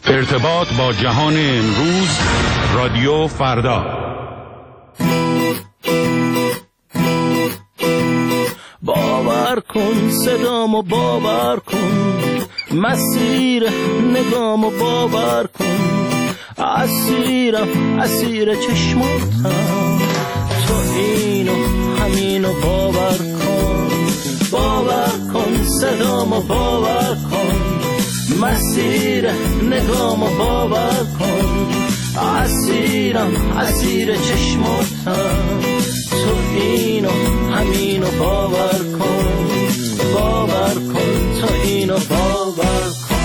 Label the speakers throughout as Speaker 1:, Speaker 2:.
Speaker 1: ارتباط با جهان امروز، رادیو فردا.
Speaker 2: باور کن صدامو، باور کن مسیر نگامو، باور کن اسیرم، اسیر چشماتم، تو اینو همینو باور کن. باور کن صدامو، باور کن مسیر نگامو، باور کن اسیرم، اسیر چشماتم، تو اینو همینو باور کن. باور کن تو اینو باور کن.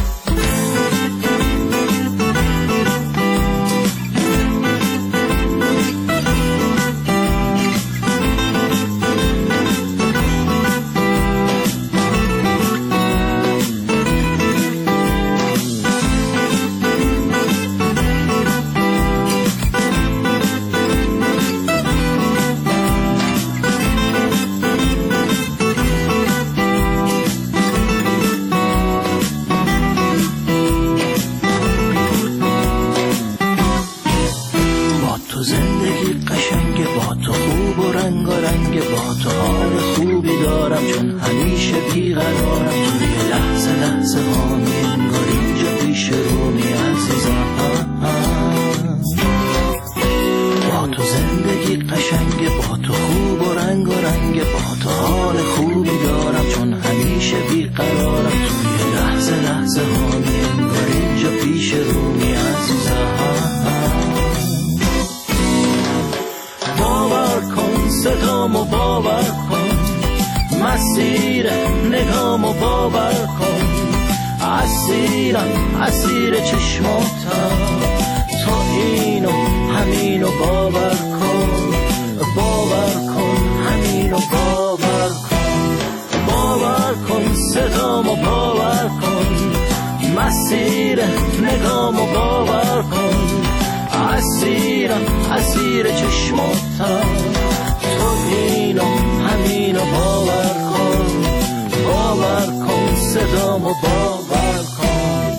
Speaker 2: اسیر چشماتم، تو اینو همینو باور کن. باور کن همینو باور کن. باور کن صدامو، باور کن مسیر نگامو، باور کن اسیرم، اسیر چشماتم، تو اینو همینو باور کن. باور کن صدامو، باور کن.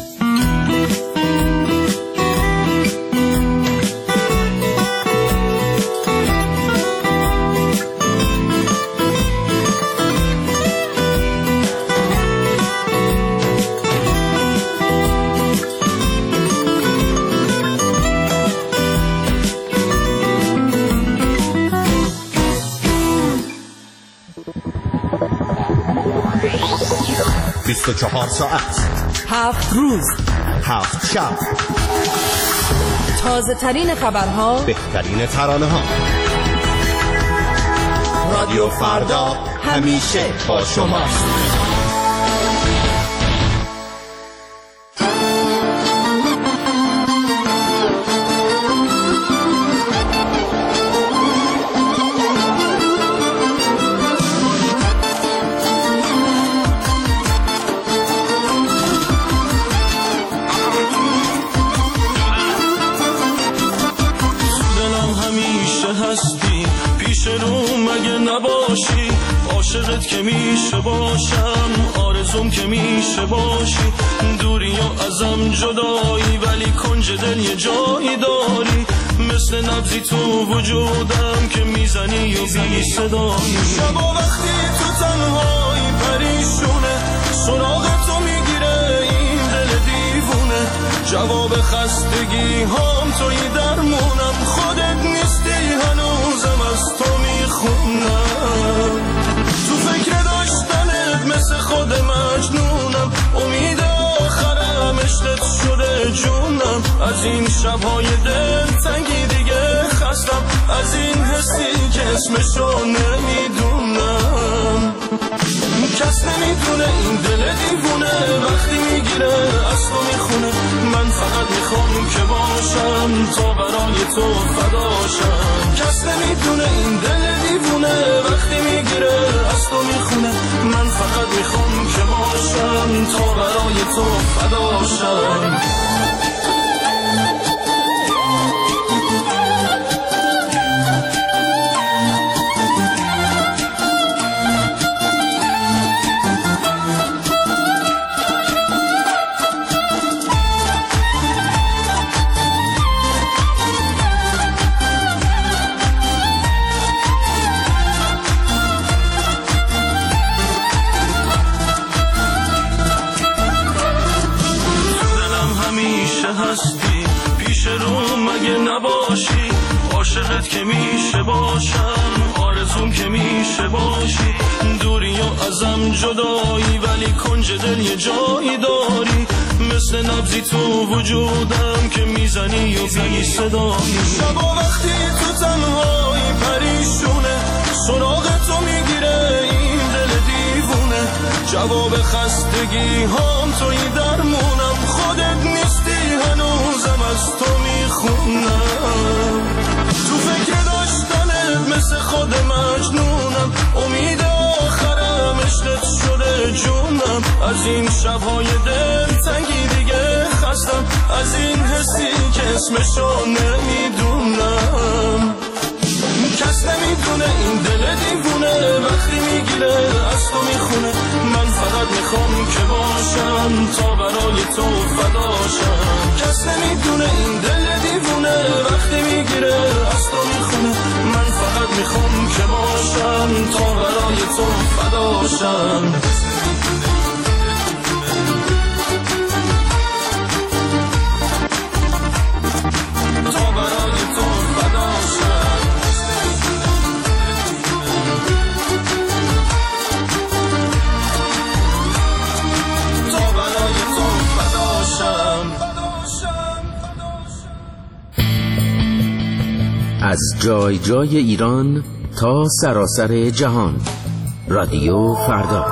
Speaker 3: بیست 24 ساعت،
Speaker 4: 7 روز،
Speaker 3: 7 شب،
Speaker 4: تازه ترین خبرها،
Speaker 3: بهترین ترانه ها. رادیو فردا همیشه با شماست.
Speaker 5: عاشقت که میشه باشم، آرزوم که میشه باشی، دوری و ازم جدایی، ولی کنج دل یه جایی داری، مثل نبضی تو وجودم که میزنی و بی صدایی. شبا وقتی تو تنهایی پریشونه، سراغ تو میگیره این دل دیوونه، جواب خستگی هم توی درمونم، خودت نیستی هنوزم از تو میخونم، تو فکر داشتنت مثل خود مجنونم، امید آخرم عشقت شده جونم، از این شبهای دل تنگی دیگه خستم، از این حسی که اسمشو نمیدونم، کس نمیدونه این دل دیوونه وقتی میگیره از تو میخونه، من فقط میخوام که باشم تا برای تو فداشم، کس نمیدونه این دل دیوونه وقتی میگیره از تو میخونه، من فقط میخوام که باشم تا برای تو فداشم. هستی پیش رو مگه نباشی، عاشقت که میشه باشم، آرزوم که میشه باشی، دوری و ازم جدایی ولی کنج دل یه جایی داری، مثل نبضی تو وجودم که میزنی و بی صدایی. شبا وقتی تو تنهایی پریشونه، سراغ تو میگیره این دل دیوونه، جواب خستگی هم توی درمونم، خودت نیستی هنوزم از تو میخونم، تو فکر داشتنت مثل خود مجنونم، امید آخرم عشقت شده جونم، از این شبهای دل تنگی دیگه خستم، از این حسی که اسمشو نمیدونم، کس نمیدونه این دل دیوونه وقتی میگیره از تو میخونه، من فقط میخوام که باشم تا برای تو فداشم، کس نمیدونه این دل دیوونه وقتی میگیره از تو میخونه، من فقط میخوام که باشم تا برای تو فداشم.
Speaker 6: از جای جای ایران تا سراسر جهان، رادیو فردا.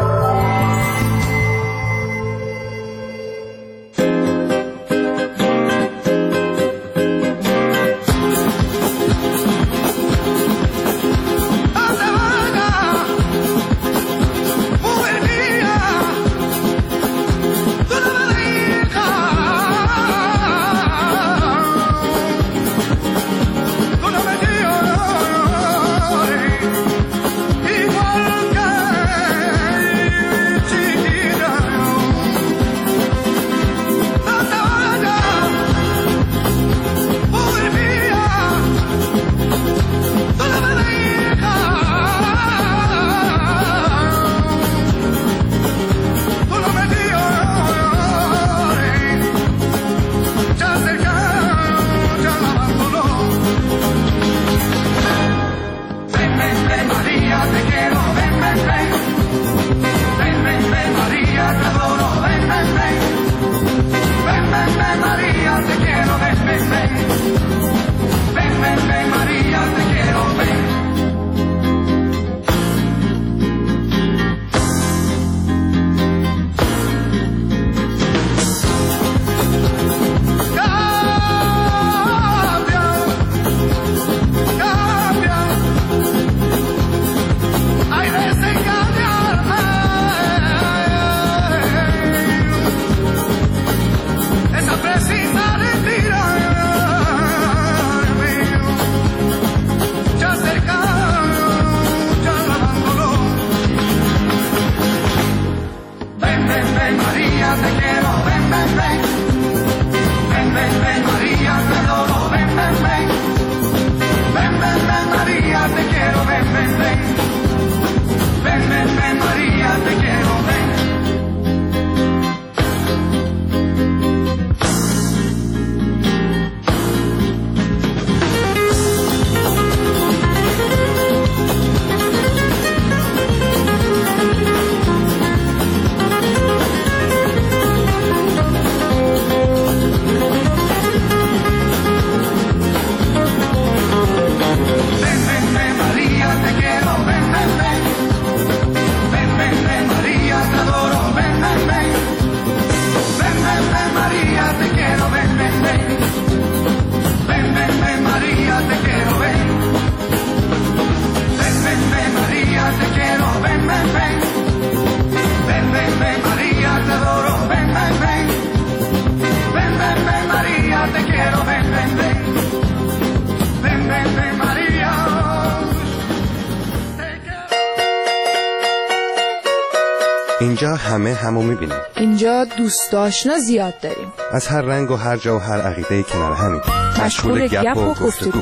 Speaker 7: اینجا همه همو میبینیم.
Speaker 4: اینجا دوست آشنا زیاد داریم،
Speaker 7: از هر رنگ و هر جا و هر عقیده کنار همین،
Speaker 4: مشغول گپ و گفتگو.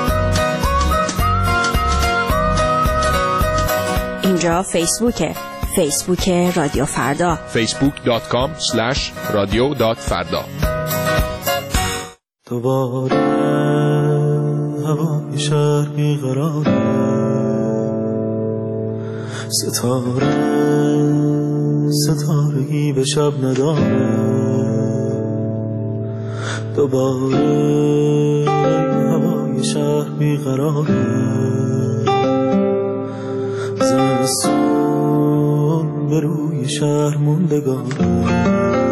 Speaker 8: اینجا فیسبوکه، فیسبوک رادیو فردا
Speaker 9: facebook.com/radio.farda.
Speaker 5: دوباره هوای شهر بیقراره، ستاره‌ای به شب نداره. دوباره هوای شهر بیقراره، زمستون به روی شهر موندگاره.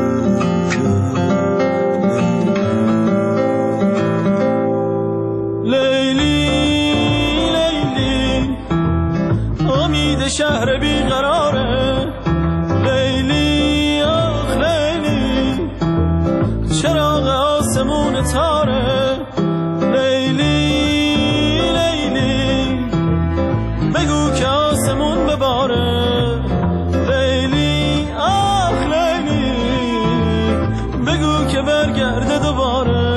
Speaker 5: شهر بیقراره، لیلی آخ لیلی، چراغ آسمون تاره. لیلی لیلی، بگو که آسمون بباره. لیلی آخ لیلی، بگو که برگرده دوباره.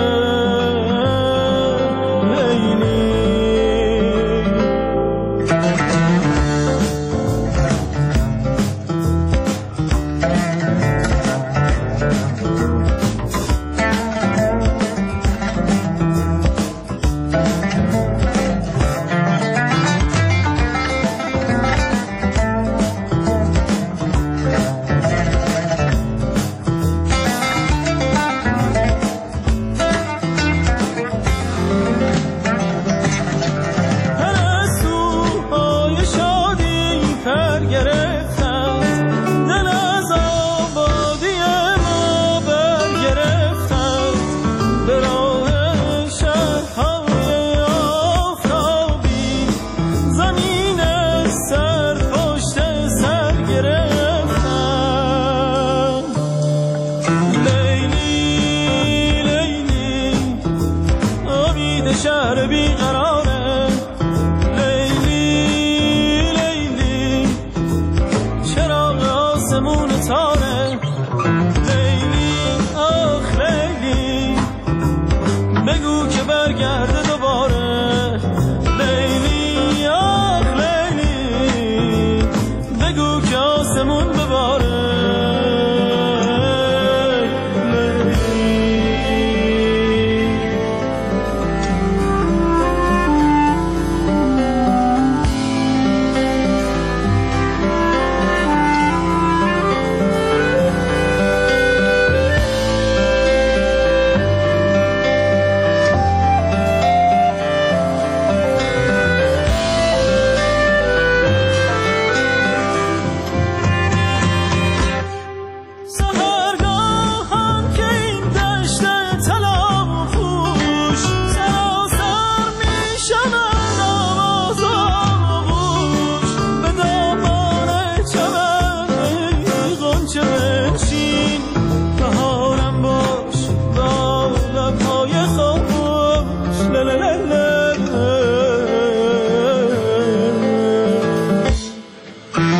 Speaker 5: شهر بیقراره، لیلی لیلی، چراغ آسمون تاره. لیلی آخ لیلی، بگو که برگرده دوباره. لیلی آخ لیلی، بگو که آسمون بباره.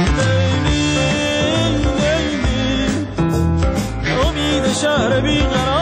Speaker 5: شهر بیقرار